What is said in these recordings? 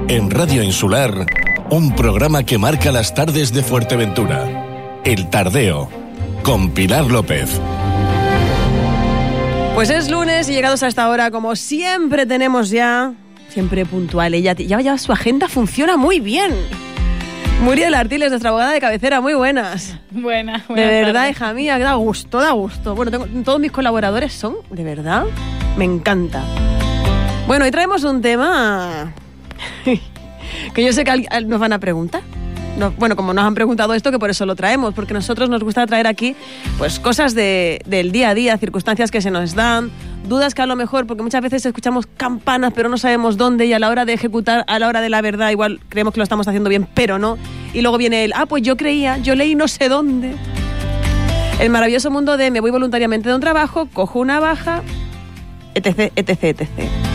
En Radio Insular, un programa que marca las tardes de Fuerteventura. El Tardeo, con Pilar López. Pues es lunes y llegados a esta hora, como siempre tenemos ya, siempre puntual, ella ya su agenda funciona muy bien. Muriel Artiles, nuestra abogada de cabecera, muy buenas. Buenas de verdad, tardes. hija mía, da gusto, da gusto. Bueno, todos mis colaboradores son, de verdad, me encanta. Bueno, y traemos un tema que yo sé que nos van a preguntar. No, bueno, como nos han preguntado esto, que por eso lo traemos, porque a nosotros nos gusta traer aquí pues cosas del día a día, circunstancias que se nos dan, dudas que a lo mejor, porque muchas veces escuchamos campanas pero no sabemos dónde, y a la hora de ejecutar, a la hora de la verdad, igual creemos que lo estamos haciendo bien, pero no. Y luego viene pues yo leí no sé dónde. El maravilloso mundo de me voy voluntariamente de un trabajo, cojo una baja, etc, etc, etc.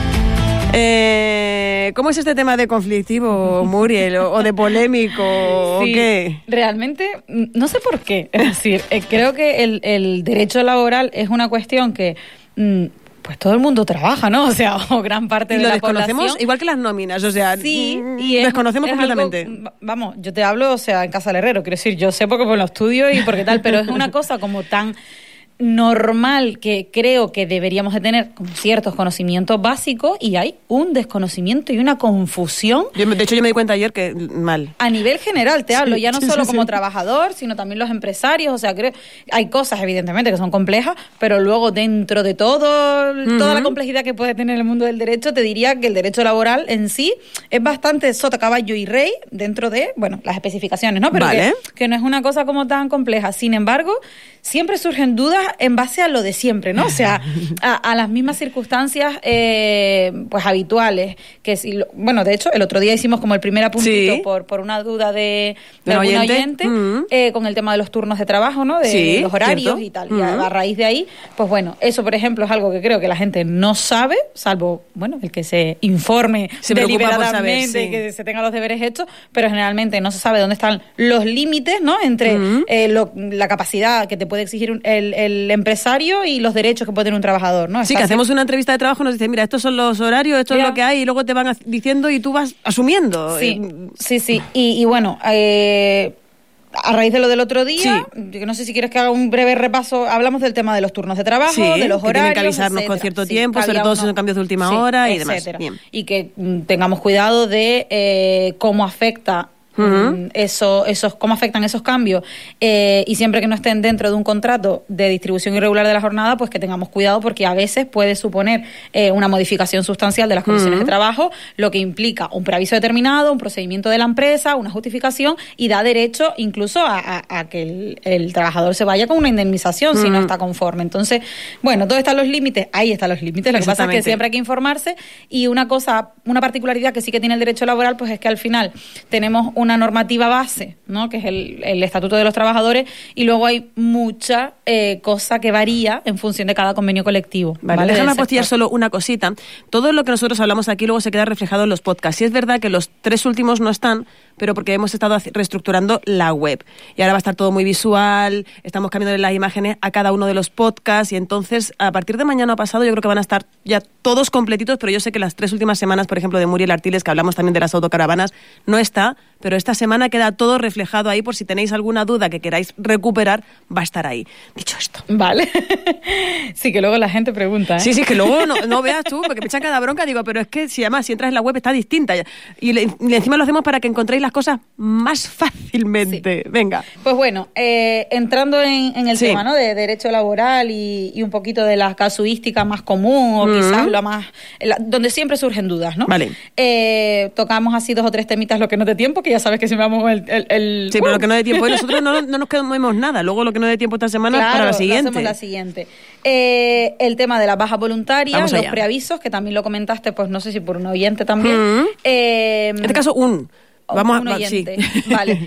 ¿Cómo es este tema de conflictivo, Muriel? ¿O de polémico? Sí, ¿o qué? realmente, no sé por qué. Es decir, creo que el derecho laboral es una cuestión que pues todo el mundo trabaja, ¿no? O sea, o gran parte de la población. Lo desconocemos igual que las nóminas, o sea, sí, y desconocemos completamente. Algo, vamos, yo te hablo, o sea, en casa del herrero, quiero decir, yo sé porque lo estudio y porque tal, pero es una cosa como tan normal que creo que deberíamos de tener ciertos conocimientos básicos, y hay un desconocimiento y una confusión. De hecho, yo me di cuenta ayer que mal. A nivel general te hablo, ya no solo como sí. trabajador, sino también los empresarios. O sea, creo hay cosas evidentemente que son complejas, pero luego dentro de toda la complejidad que puede tener el mundo del derecho, te diría que el derecho laboral en sí es bastante sota, caballo y rey dentro de, bueno, las especificaciones, ¿no? Pero vale. que no es una cosa como tan compleja. Sin embargo, siempre surgen dudas en base a lo de siempre, ¿no? O sea, a las mismas circunstancias pues habituales. Que si bueno, de hecho, el otro día hicimos como el primer apuntito sí. por una duda de un algún oyente, con el tema de los turnos de trabajo, ¿no? De sí, los horarios cierto. Y tal. Y a raíz de ahí, pues bueno, eso, por ejemplo, es algo que creo que la gente no sabe, salvo, bueno, el que se informe deliberadamente, saber, sí. que se tenga los deberes hechos, pero generalmente no se sabe dónde están los límites, ¿no? Entre la capacidad que te puede exigir el empresario y los derechos que puede tener un trabajador, ¿no? Sí, que hacemos una entrevista de trabajo y nos dicen, mira, estos son los horarios, esto es lo que hay, y luego te van diciendo y tú vas asumiendo. Sí. Y bueno, a raíz de lo del otro día, que no sé si quieres que haga un breve repaso, hablamos del tema de los turnos de trabajo, de los horarios, que tienen que avisarnos con cierto tiempo, sobre todo si son cambios de última hora y demás. Bien. Y que tengamos cuidado de cómo afecta cómo afectan esos cambios, y siempre que no estén dentro de un contrato de distribución irregular de la jornada, pues que tengamos cuidado, porque a veces puede suponer una modificación sustancial de las condiciones de trabajo, lo que implica un preaviso determinado, un procedimiento de la empresa, una justificación, y da derecho incluso a que el trabajador se vaya con una indemnización si no está conforme. Entonces, bueno, ¿dónde están los límites? Ahí están los límites. Lo que pasa es que siempre hay que informarse, y una particularidad que sí que tiene el derecho laboral, pues es que al final tenemos una normativa base, ¿no? Que es el Estatuto de los Trabajadores, y luego hay mucha cosa que varía en función de cada convenio colectivo. Vale, déjame apostillar solo una cosita. Todo lo que nosotros hablamos aquí luego se queda reflejado en los podcasts. Sí es verdad que los 3 últimos no están, pero porque hemos estado reestructurando la web. Y ahora va a estar todo muy visual, estamos cambiando las imágenes a cada uno de los podcasts, y entonces a partir de mañana pasado yo creo que van a estar ya todos completitos, pero yo sé que las 3 últimas semanas, por ejemplo, de Muriel Artiles, que hablamos también de las autocaravanas, no está, pero esta semana queda todo reflejado ahí, por si tenéis alguna duda que queráis recuperar, va a estar ahí. Dicho esto. Vale. Sí, que luego la gente pregunta, ¿eh? Sí, que luego no veas tú, porque me echan cada bronca, digo, pero es que si además si entras en la web está distinta. Y encima lo hacemos para que encontréis las cosas más fácilmente. Sí. Venga. Pues bueno, entrando en el tema, ¿no? De derecho laboral y un poquito de la casuística más común, o quizás lo más donde siempre surgen dudas, ¿no? Vale. Tocamos así 2 o 3 temitas, lo que no dé tiempo, que ya sabes que siempre vamos el Sí, pero lo que no dé tiempo. Y nosotros no nos quedamos nada. Luego lo que no dé tiempo esta semana, claro, para la siguiente. Hacemos la siguiente. El tema de las bajas voluntarias, los preavisos, que también lo comentaste, pues no sé si por un oyente también. En este caso, vamos un oyente. Sí. Vale.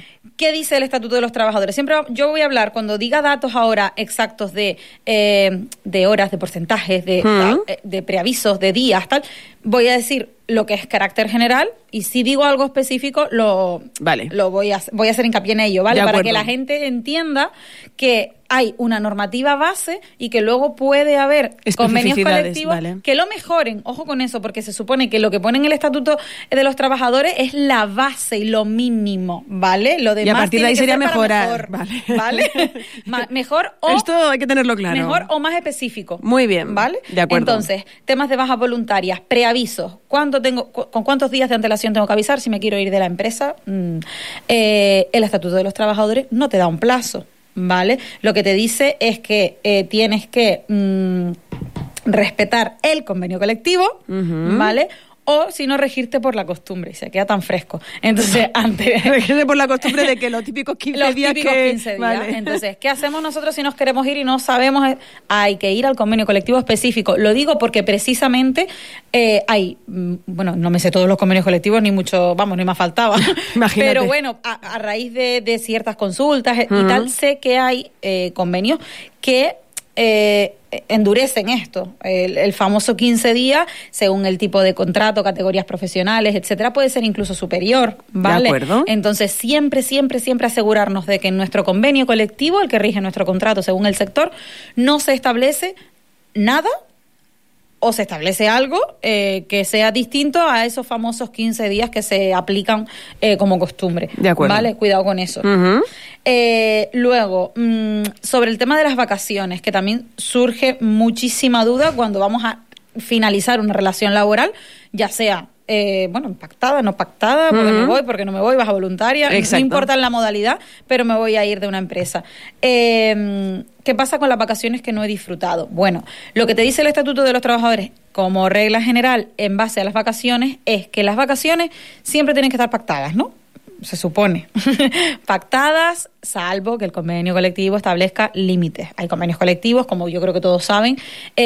¿Qué dice el Estatuto de los Trabajadores? Siempre yo voy a hablar, cuando diga datos ahora exactos de horas, de porcentajes, de preavisos, de días, tal, voy a decir lo que es carácter general, y si digo algo específico, lo voy a hacer hincapié en ello, ¿vale? Para que la gente entienda que hay una normativa base y que luego puede haber convenios colectivos que lo mejoren. Ojo con eso, porque se supone que lo que pone en el Estatuto de los Trabajadores es la base y lo mínimo, ¿vale? Lo demás y a partir de ahí sería mejorar. ¿Vale? Mejor o... Esto hay que tenerlo claro. Mejor o más específico. Muy bien. ¿Vale? De acuerdo. Entonces, temas de bajas voluntarias, preavisos. ¿Con cuántos días de antelación tengo que avisar si me quiero ir de la empresa? El Estatuto de los Trabajadores no te da un plazo, ¿vale? Lo que te dice es que tienes que respetar el convenio colectivo, ¿vale? O si no, regirte por la costumbre, y se queda tan fresco. Entonces, antes... regirte por la costumbre de que los típicos 15 días Vale. Entonces, ¿qué hacemos nosotros si nos queremos ir y no sabemos? Hay que ir al convenio colectivo específico. Lo digo porque precisamente bueno, no me sé todos los convenios colectivos, ni mucho, vamos, ni me faltaba. Imagínate. Pero bueno, a raíz de ciertas consultas y tal, sé que hay convenios que... endurecen esto, el famoso 15 días, según el tipo de contrato, categorías profesionales, etcétera, puede ser incluso superior, ¿vale? De acuerdo. Entonces, siempre asegurarnos de que en nuestro convenio colectivo, el que rige nuestro contrato según el sector, no se establece nada o se establece algo que sea distinto a esos famosos 15 días que se aplican como costumbre. De acuerdo. ¿Vale? Cuidado con eso. Luego, sobre el tema de las vacaciones, que también surge muchísima duda cuando vamos a finalizar una relación laboral, ya sea pactada, no pactada, porque me voy, porque no me voy, baja voluntaria, Exacto. no importa la modalidad, pero me voy a ir de una empresa. ¿Qué pasa con las vacaciones que no he disfrutado? Bueno, lo que te dice el Estatuto de los Trabajadores, como regla general, en base a las vacaciones, es que las vacaciones siempre tienen que estar pactadas, ¿no? Se supone. Pactadas, salvo que el convenio colectivo establezca límites. Hay convenios colectivos, como yo creo que todos saben,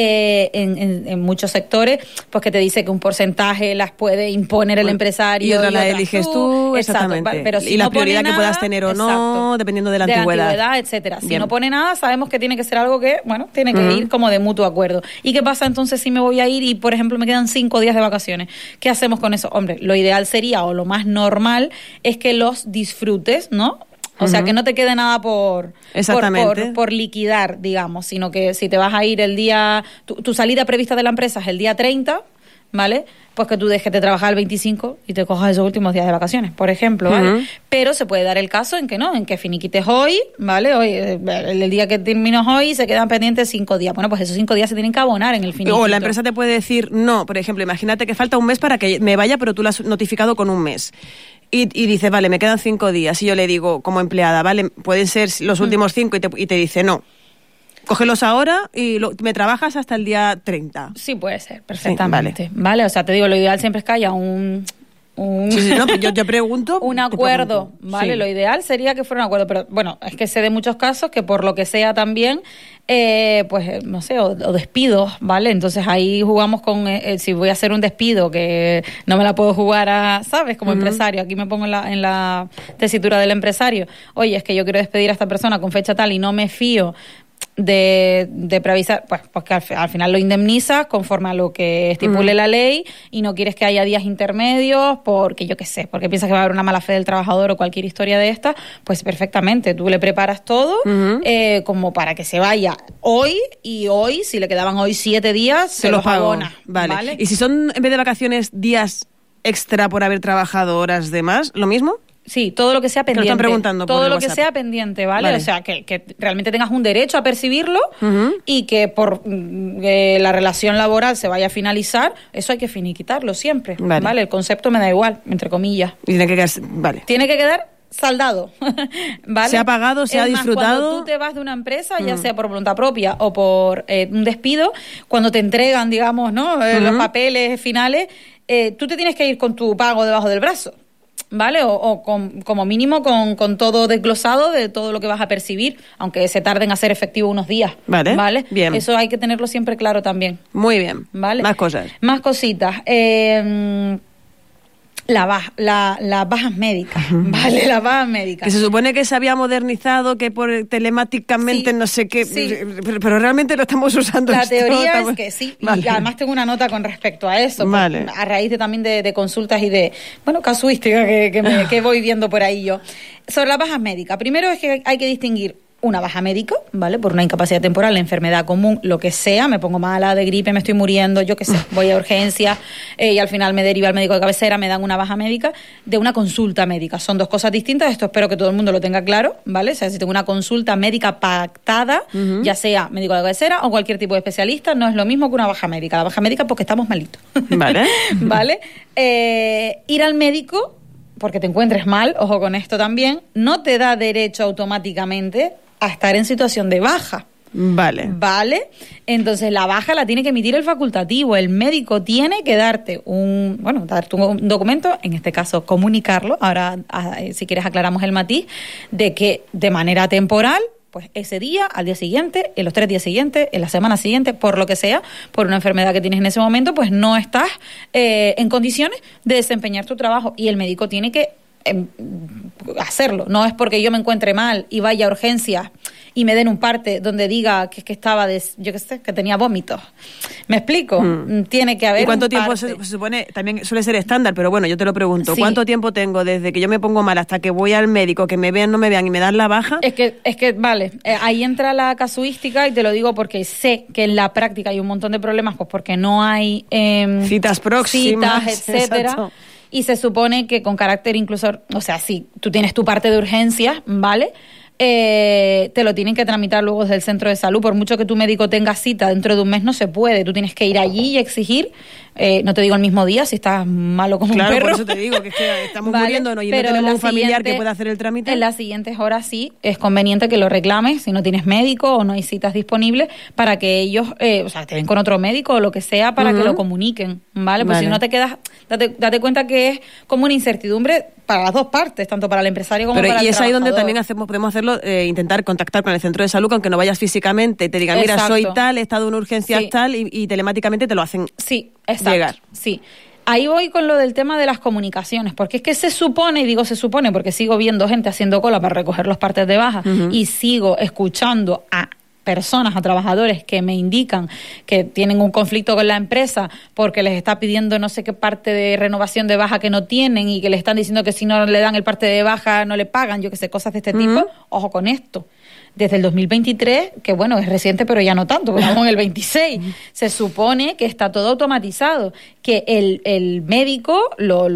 en muchos sectores, pues que te dice que un porcentaje las puede imponer el empresario. Y otra la eliges tú, exactamente. Exacto, pero si y la no pone prioridad nada, que puedas tener o no, dependiendo de la antigüedad. Etcétera. Si Bien. no pone nada, sabemos que tiene que ser algo que, tiene que ir como de mutuo acuerdo. ¿Y qué pasa entonces si me voy a ir y, por ejemplo, me quedan 5 días de vacaciones? ¿Qué hacemos con eso? Hombre, lo ideal sería, o lo más normal, es que los disfrutes, ¿no? O sea, que no te quede nada por liquidar, digamos, sino que si te vas a ir el día... Tu salida prevista de la empresa es el día 30, ¿vale? Pues que tú dejes de trabajar el 25 y te cojas esos últimos días de vacaciones, por ejemplo, ¿vale? Pero se puede dar el caso en que no, en que finiquites hoy, ¿vale? Hoy, el día que terminas hoy, se quedan pendientes 5 días. Bueno, pues esos 5 días se tienen que abonar en el finiquito. O la empresa te puede decir, no, por ejemplo, imagínate que falta un mes para que me vaya, pero tú lo has notificado con un mes. Y dice, vale, me quedan 5 días. Y yo le digo, como empleada, vale, pueden ser los últimos 5 y te dice, no. Cógelos ahora y me trabajas hasta el día 30. Sí, puede ser, perfectamente. Sí, vale, o sea, te digo, lo ideal siempre es que haya un no, pero yo pregunto. Un acuerdo, ¿vale? Sí. Lo ideal sería que fuera un acuerdo, pero bueno, es que sé de muchos casos que por lo que sea también, pues no sé, o despidos, ¿vale? Entonces ahí jugamos con, si voy a hacer un despido que no me la puedo jugar ¿sabes? Como empresario, aquí me pongo en la tesitura del empresario. Oye, es que yo quiero despedir a esta persona con fecha tal y no me fío de preavisar, pues que al final lo indemnizas conforme a lo que estipule la ley y no quieres que haya días intermedios porque yo qué sé, porque piensas que va a haber una mala fe del trabajador o cualquier historia de esta, pues perfectamente, tú le preparas todo como para que se vaya hoy y hoy, si le quedaban hoy 7 días, se los abona. Vale. ¿Y si son en vez de vacaciones días extra por haber trabajado horas de más, lo mismo? Sí, todo lo que sea pendiente. Te lo están preguntando por todo lo WhatsApp. Que sea pendiente, ¿vale? O sea, que realmente tengas un derecho a percibirlo y que por la relación laboral se vaya a finalizar, eso hay que finiquitarlo siempre, ¿vale? El concepto me da igual, entre comillas. Y tiene que quedar, Tiene que quedar saldado, ¿vale? Se ha pagado, se ha disfrutado. Cuando tú te vas de una empresa, ya sea por voluntad propia o por un despido, cuando te entregan, digamos, ¿no? Los papeles finales, tú te tienes que ir con tu pago debajo del brazo. ¿Vale? O como mínimo con todo desglosado de todo lo que vas a percibir, aunque se tarden a ser efectivo unos días. ¿Vale? Bien. Eso hay que tenerlo siempre claro también. Muy bien. ¿Vale? Más cosas. Más cositas. Las bajas médicas, ¿vale? Las bajas médicas. Que se supone que se había modernizado, que por telemáticamente no sé qué, pero realmente lo estamos usando. La teoría es que sí, vale. Y además tengo una nota con respecto a eso, vale. A raíz también de consultas y de, casuística que voy viendo por ahí yo. Sobre las bajas médicas, primero es que hay que distinguir una baja médica, ¿vale? Por una incapacidad temporal, la enfermedad común, lo que sea, me pongo mala de gripe, me estoy muriendo, yo qué sé, voy a urgencias y al final me deriva al médico de cabecera, me dan una baja médica, de una consulta médica. Son dos cosas distintas, esto espero que todo el mundo lo tenga claro, ¿vale? O sea, si tengo una consulta médica pactada, ya sea médico de cabecera o cualquier tipo de especialista, no es lo mismo que una baja médica. La baja médica porque estamos malitos. Vale. ¿Vale? Ir al médico porque te encuentres mal, ojo con esto también, no te da derecho automáticamente a estar en situación de baja. Vale. Entonces la baja la tiene que emitir el facultativo. El médico tiene que darte un documento, en este caso comunicarlo, ahora si quieres aclaramos el matiz, de que de manera temporal, pues ese día, al día siguiente, en los 3 días siguientes, en la semana siguiente, por lo que sea, por una enfermedad que tienes en ese momento, pues no estás en condiciones de desempeñar tu trabajo y el médico tiene que hacerlo. No es porque yo me encuentre mal y vaya a urgencias y me den un parte donde diga que estaba que tenía vómitos. ¿Me explico? Tiene que haber. ¿Y cuánto tiempo se supone? También suele ser estándar, pero bueno, yo te lo pregunto. Sí. ¿Cuánto tiempo tengo desde que yo me pongo mal hasta que voy al médico, que me vean, no me vean y me dan la baja? Es que vale, ahí entra la casuística y te lo digo porque sé que en la práctica hay un montón de problemas, pues porque no hay citas próximas, etcétera. Exacto. Y se supone que con carácter incluso, o sea, si tú tienes tu parte de urgencias, ¿vale? Te lo tienen que tramitar luego desde el centro de salud. Por mucho que tu médico tenga cita dentro de un mes, no se puede. Tú tienes que ir allí y exigir, no te digo el mismo día, si estás malo como un perro. Claro, por eso te digo que es que estamos muriéndonos y no tenemos un familiar que pueda hacer el trámite. En las siguientes horas sí, es conveniente que lo reclames si no tienes médico o no hay citas disponibles para que ellos, te ven con otro médico o lo que sea para que lo comuniquen, ¿vale? Pues si no te quedas, date cuenta que es como una incertidumbre para las dos partes, tanto para el empresario como para el trabajador. Y es ahí donde también podemos hacerlo, intentar contactar con el centro de salud, que aunque no vayas físicamente, te digan, mira, soy tal, he estado en urgencias tal, y telemáticamente te lo hacen llegar. Sí. Ahí voy con lo del tema de las comunicaciones, porque es que se supone, y digo se supone porque sigo viendo gente haciendo cola para recoger los partes de baja y sigo escuchando a personas, a trabajadores que me indican que tienen un conflicto con la empresa porque les está pidiendo no sé qué parte de renovación de baja que no tienen y que le están diciendo que si no le dan el parte de baja no le pagan, yo qué sé, cosas de este tipo. Ojo con esto. Desde el 2023, que bueno, es reciente, pero ya no tanto, porque estamos en el 26, se supone que está todo automatizado, que el médico lo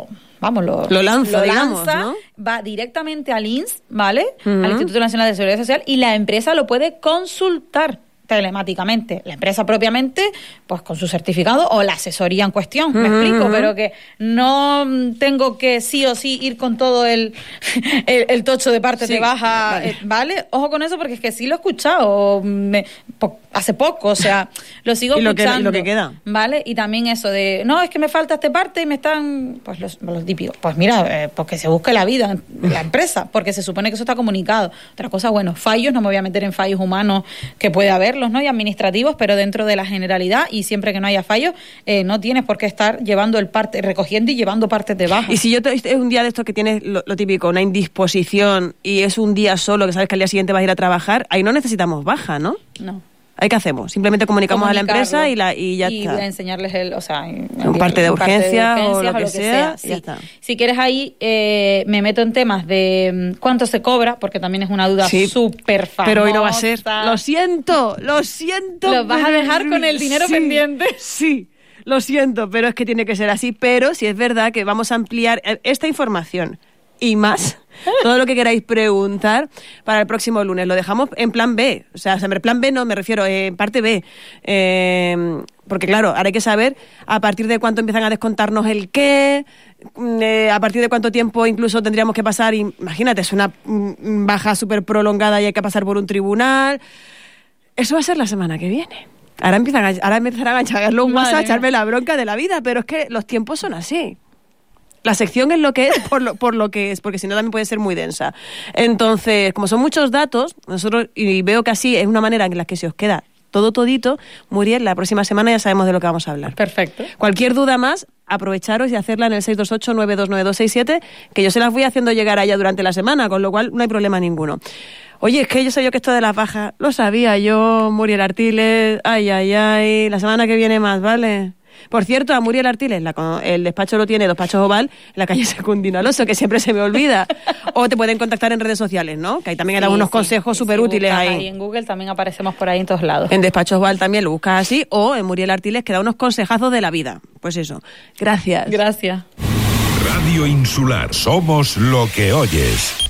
lanza, digamos, ¿no? Va directamente al INSS, ¿vale? Al Instituto Nacional de Seguridad Social, y la empresa lo puede consultar telemáticamente. La empresa propiamente, pues con su certificado o la asesoría en cuestión, me explico, pero que no tengo que sí o sí ir con todo el tocho de parte de baja, ¿vale? Ojo con eso porque es que sí lo he escuchado hace poco, o sea, lo sigo escuchando. Y lo que queda. ¿Vale? Y también eso de, no, es que me falta este parte y me están, pues los típicos, pues mira, pues que se busque la vida en la empresa, porque se supone que eso está comunicado. Otra cosa, bueno, fallos, no me voy a meter en fallos humanos que puede haberlos, ¿no? Y administrativos, pero dentro de la generalidad y siempre que no haya fallos, no tienes por qué estar llevando el parte, recogiendo y llevando partes de baja. Y si es un día de estos que tienes lo típico, una indisposición y es un día solo que sabes que al día siguiente vas a ir a trabajar, ahí no necesitamos baja, ¿no? No. ¿Ahí qué hacemos? Simplemente comunicamos a la empresa y ya está. Y enseñarles un parte de urgencia o lo que sea. Sí. Ya está. Si quieres ahí, me meto en temas de cuánto se cobra, porque también es una duda súper famosa. Pero hoy no va a ser. Lo siento. ¿Los vas a dejar con el dinero pendiente? Sí, lo siento, pero es que tiene que ser así. Pero si es verdad que vamos a ampliar esta información y más, todo lo que queráis preguntar para el próximo lunes. Lo dejamos en plan B. O sea, en plan B no, me refiero en parte B. Porque claro, ahora hay que saber a partir de cuánto empiezan a descontarnos el qué, a partir de cuánto tiempo incluso tendríamos que pasar. Imagínate, es una baja súper prolongada y hay que pasar por un tribunal. Eso va a ser la semana que viene. Ahora empezarán a echarle los WhatsApp, a echarme la bronca de la vida, pero es que los tiempos son así. La sección es lo que es por lo que es, porque si no también puede ser muy densa. Entonces, como son muchos datos, nosotros, y veo que así es una manera en la que se os queda todo todito, Muriel, la próxima semana ya sabemos de lo que vamos a hablar. Perfecto. Cualquier duda más, aprovecharos y hacerla en el 628-929267, que yo se las voy haciendo llegar a ella durante la semana, con lo cual no hay problema ninguno. Oye, es que yo sabía que esto de las bajas, lo sabía yo, Muriel Artiles, ay, la semana que viene más, ¿vale? Por cierto, a Muriel Artiles, el despacho lo tiene, Despachos Oval, en la calle Secundino Alonso, que siempre se me olvida. O te pueden contactar en redes sociales, ¿no? Que ahí también hay algunos consejos súper útiles ahí. Ahí en Google también aparecemos por ahí en todos lados. En Despachos Oval también lo buscas así, o en Muriel Artiles, que da unos consejazos de la vida. Pues eso. Gracias. Gracias. Radio Insular. Somos lo que oyes.